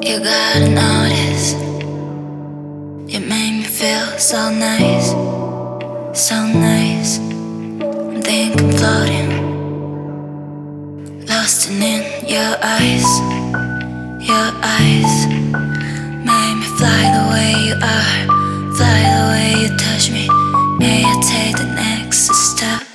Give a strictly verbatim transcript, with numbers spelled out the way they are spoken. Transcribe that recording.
You gotta notice, you made me feel so nice, so nice. I think I'm floating, lost in your eyes, your eyes. Made me fly the way you are, fly the way you touch me. May I take the next step?